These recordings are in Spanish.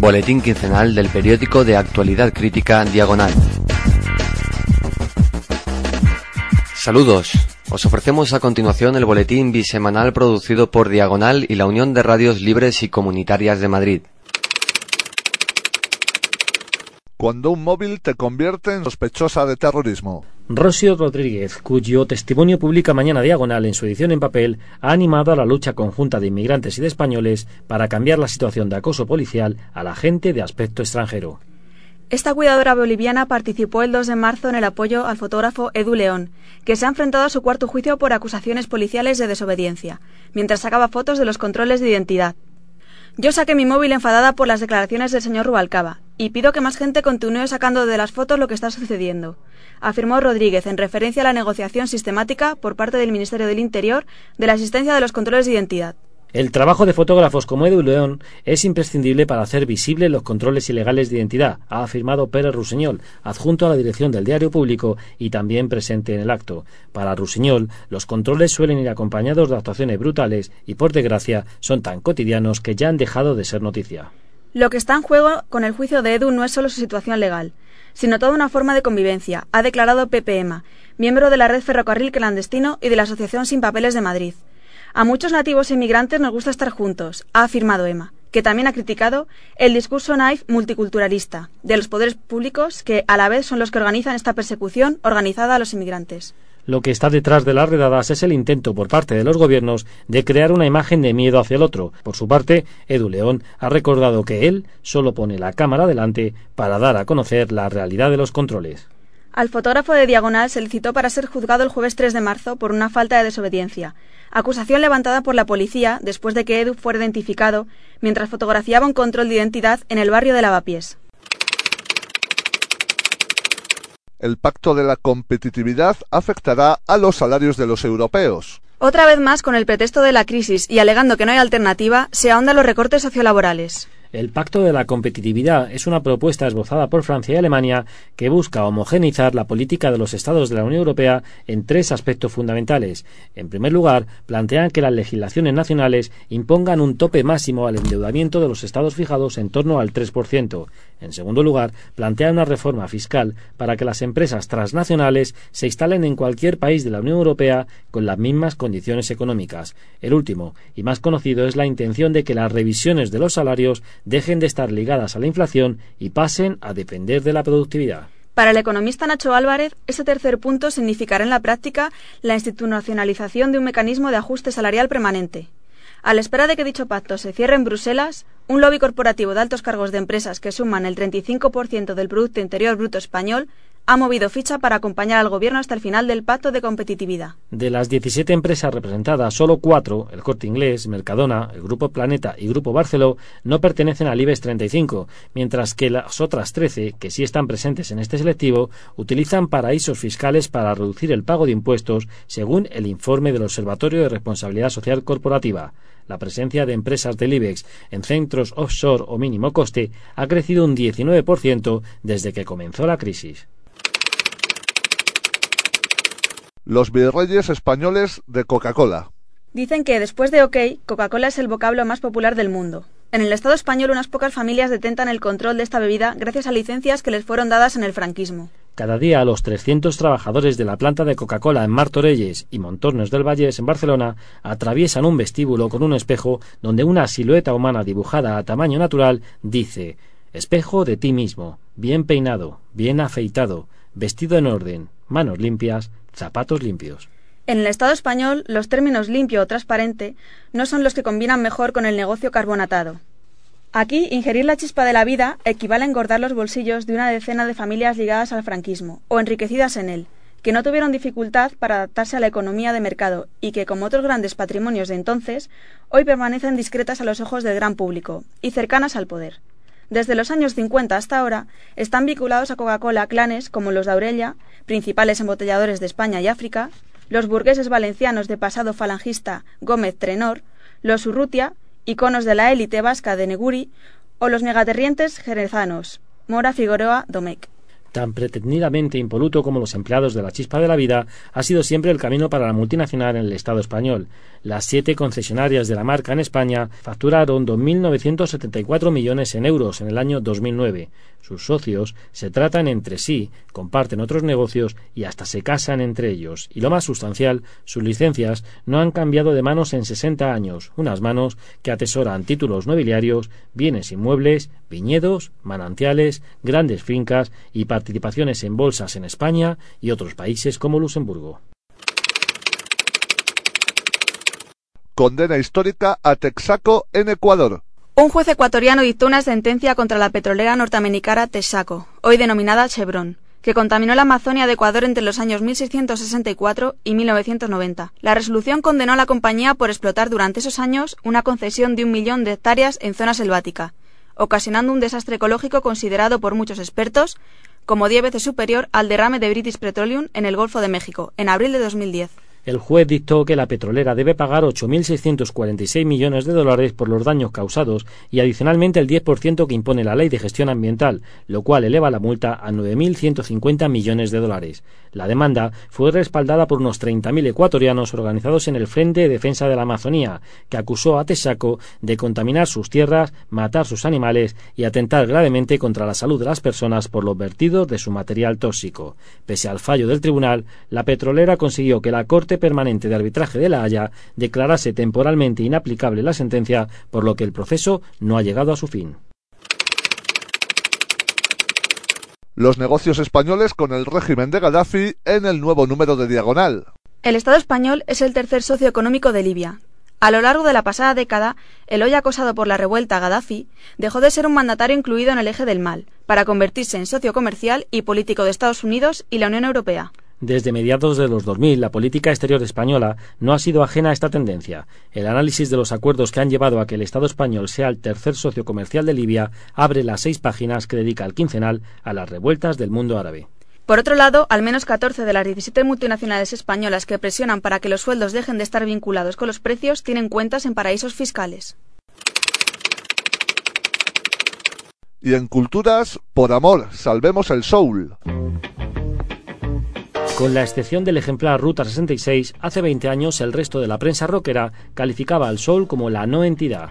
boletín quincenal del periódico de actualidad crítica Diagonal. Saludos, os ofrecemos a continuación el boletín bisemanal producido por Diagonal y la Unión de Radios Libres y Comunitarias de Madrid. Cuando un móvil te convierte en sospechosa de terrorismo. Rocío Rodríguez, cuyo testimonio publica mañana Diagonal en su edición en papel, ha animado a la lucha conjunta de inmigrantes y de españoles para cambiar la situación de acoso policial a la gente de aspecto extranjero. Esta cuidadora boliviana participó el 2 de marzo en el apoyo al fotógrafo Edu León, que se ha enfrentado a su cuarto juicio por acusaciones policiales de desobediencia, mientras sacaba fotos de los controles de identidad. Yo saqué mi móvil enfadada por las declaraciones del señor Rubalcaba y pido que más gente continúe sacando de las fotos lo que está sucediendo, afirmó Rodríguez en referencia a la negociación sistemática por parte del Ministerio del Interior de la existencia de los controles de identidad. El trabajo de fotógrafos como Edu León es imprescindible para hacer visibles los controles ilegales de identidad, ha afirmado Pérez Rusiñol, adjunto a la dirección del Diario Público y también presente en el acto. Para Rusiñol, los controles suelen ir acompañados de actuaciones brutales y, por desgracia, son tan cotidianos que ya han dejado de ser noticia. Lo que está en juego con el juicio de Edu no es solo su situación legal, sino toda una forma de convivencia, ha declarado Pepe Ema, miembro de la Red Ferrocarril Clandestino y de la Asociación Sin Papeles de Madrid. A muchos nativos e inmigrantes nos gusta estar juntos, ha afirmado Ema, que también ha criticado el discurso naif multiculturalista de los poderes públicos que a la vez son los que organizan esta persecución organizada a los inmigrantes. Lo que está detrás de las redadas es el intento por parte de los gobiernos de crear una imagen de miedo hacia el otro. Por su parte, Edu León ha recordado que él solo pone la cámara delante para dar a conocer la realidad de los controles. Al fotógrafo de Diagonal se le citó para ser juzgado el jueves 3 de marzo por una falta de desobediencia, acusación levantada por la policía después de que Edu fuera identificado mientras fotografiaba un control de identidad en el barrio de Lavapiés. El pacto de la competitividad afectará a los salarios de los europeos. Otra vez más, con el pretexto de la crisis y alegando que no hay alternativa, se ahondan los recortes sociolaborales. El Pacto de la Competitividad es una propuesta esbozada por Francia y Alemania que busca homogeneizar la política de los Estados de la Unión Europea en tres aspectos fundamentales. En primer lugar, plantean que las legislaciones nacionales impongan un tope máximo al endeudamiento de los Estados fijados en torno al 3%. En segundo lugar, plantean una reforma fiscal para que las empresas transnacionales se instalen en cualquier país de la Unión Europea con las mismas condiciones económicas. El último, y más conocido, es la intención de que las revisiones de los salarios dejen de estar ligadas a la inflación y pasen a depender de la productividad. Para el economista Nacho Álvarez, este tercer punto significará en la práctica la institucionalización de un mecanismo de ajuste salarial permanente. A la espera de que dicho pacto se cierre en Bruselas, un lobby corporativo de altos cargos de empresas que suman el 35% del Producto Interior Bruto español ha movido ficha para acompañar al Gobierno hasta el final del Pacto de Competitividad. De las 17 empresas representadas, solo 4, el Corte Inglés, Mercadona, el Grupo Planeta y Grupo Barceló, no pertenecen al IBEX 35, mientras que las otras 13, que sí están presentes en este selectivo, utilizan paraísos fiscales para reducir el pago de impuestos, según el informe del Observatorio de Responsabilidad Social Corporativa. La presencia de empresas del IBEX en centros offshore o mínimo coste ha crecido un 19% desde que comenzó la crisis. Los virreyes españoles de Coca-Cola. Dicen que, después de OK, Coca-Cola es el vocablo más popular del mundo. En el Estado español, unas pocas familias detentan el control de esta bebida gracias a licencias que les fueron dadas en el franquismo. Cada día, los 300 trabajadores de la planta de Coca-Cola en Martorelles y Montornes del Vallès, en Barcelona, atraviesan un vestíbulo con un espejo donde una silueta humana dibujada a tamaño natural dice: espejo de ti mismo, bien peinado, bien afeitado, vestido en orden, manos limpias, zapatos limpios. En el Estado español, los términos limpio o transparente no son los que combinan mejor con el negocio carbonatado. Aquí, ingerir la chispa de la vida equivale a engordar los bolsillos de una decena de familias ligadas al franquismo, o enriquecidas en él, que no tuvieron dificultad para adaptarse a la economía de mercado y que, como otros grandes patrimonios de entonces, hoy permanecen discretas a los ojos del gran público y cercanas al poder. Desde los años 50 hasta ahora, están vinculados a Coca-Cola clanes como los de Aurella, principales embotelladores de España y África, los burgueses valencianos de pasado falangista Gómez Trenor, los Urrutia, iconos de la élite vasca de Neguri, o los megaterrientes jerezanos Mora Figueroa Domecq. Tan pretendidamente impoluto como los empleados de la Chispa de la Vida ha sido siempre el camino para la multinacional en el Estado español. Las 7 concesionarias de la marca en España facturaron 2.974 millones en euros en el año 2009. Sus socios se tratan entre sí, comparten otros negocios y hasta se casan entre ellos. Y lo más sustancial, sus licencias no han cambiado de manos en 60 años, unas manos que atesoran títulos nobiliarios, bienes inmuebles, viñedos, manantiales, grandes fincas y participaciones en bolsas en España y otros países como Luxemburgo. Condena histórica a Texaco en Ecuador. Un juez ecuatoriano dictó una sentencia contra la petrolera norteamericana Texaco, hoy denominada Chevron, que contaminó la Amazonia de Ecuador entre los años 1664 y 1990. La resolución condenó a la compañía por explotar durante esos años una concesión de 1 millón de hectáreas en zona selvática, ocasionando un desastre ecológico considerado por muchos expertos como 10 veces superior al derrame de British Petroleum en el Golfo de México, en abril de 2010. El juez dictó que la petrolera debe pagar 8.646 millones de dólares por los daños causados y adicionalmente el 10% que impone la Ley de Gestión Ambiental, lo cual eleva la multa a 9.150 millones de dólares. La demanda fue respaldada por unos 30.000 ecuatorianos organizados en el Frente de Defensa de la Amazonía, que acusó a Texaco de contaminar sus tierras, matar sus animales y atentar gravemente contra la salud de las personas por los vertidos de su material tóxico. Pese al fallo del tribunal, la petrolera consiguió que la Corte Permanente de Arbitraje de La Haya declarase temporalmente inaplicable la sentencia, por lo que el proceso no ha llegado a su fin. Los negocios españoles con el régimen de Gaddafi en el nuevo número de Diagonal. El Estado español es el tercer socio económico de Libia. A lo largo de la pasada década, el hoy acosado por la revuelta Gaddafi dejó de ser un mandatario incluido en el eje del mal, para convertirse en socio comercial y político de Estados Unidos y la Unión Europea. Desde mediados de los 2000, la política exterior española no ha sido ajena a esta tendencia. El análisis de los acuerdos que han llevado a que el Estado español sea el tercer socio comercial de Libia abre las 6 páginas que dedica el quincenal a las revueltas del mundo árabe. Por otro lado, al menos 14 de las 17 multinacionales españolas que presionan para que los sueldos dejen de estar vinculados con los precios tienen cuentas en paraísos fiscales. Y en culturas, por amor, salvemos el soul. Con la excepción del ejemplar Ruta 66, hace 20 años el resto de la prensa rockera calificaba al soul como la no entidad.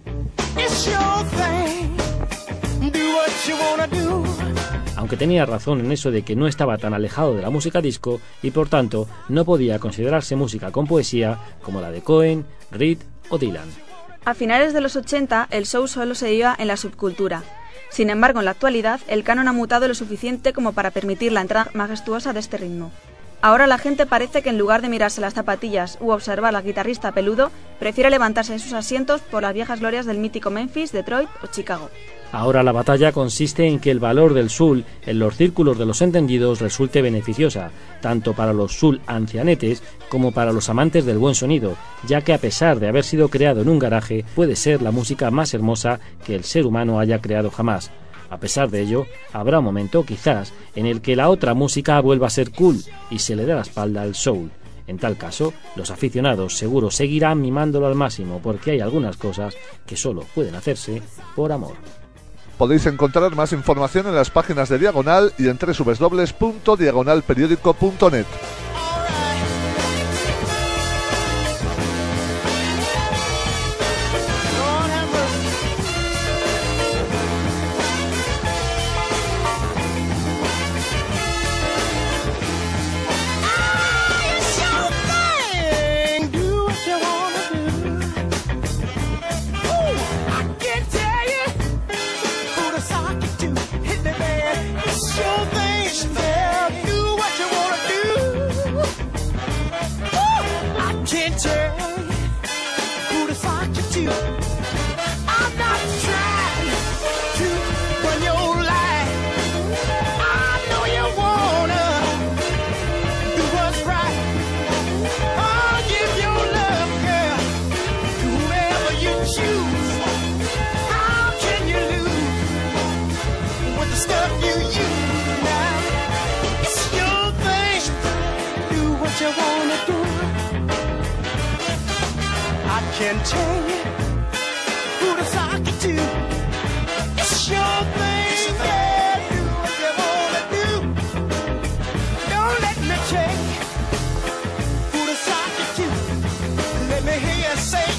Aunque tenía razón en eso de que no estaba tan alejado de la música disco y por tanto no podía considerarse música con poesía como la de Cohen, Reed o Dylan. A finales de los 80 el soul solo se iba en la subcultura. Sin embargo, en la actualidad, el canon ha mutado lo suficiente como para permitir la entrada majestuosa de este ritmo. Ahora la gente parece que en lugar de mirarse las zapatillas u observar al guitarrista peludo, prefiere levantarse de sus asientos por las viejas glorias del mítico Memphis, Detroit o Chicago. Ahora la batalla consiste en que el valor del soul en los círculos de los entendidos resulte beneficiosa, tanto para los soul ancianetes como para los amantes del buen sonido, ya que a pesar de haber sido creado en un garaje, puede ser la música más hermosa que el ser humano haya creado jamás. A pesar de ello, habrá un momento, quizás, en el que la otra música vuelva a ser cool y se le dé la espalda al soul. En tal caso, los aficionados seguro seguirán mimándolo al máximo porque hay algunas cosas que solo pueden hacerse por amor. Podéis encontrar más información en las páginas de Diagonal y en www.diagonalperiódico.net. Can tell you who to sock it to. It's your thing, yeah. Do what you wanna do. say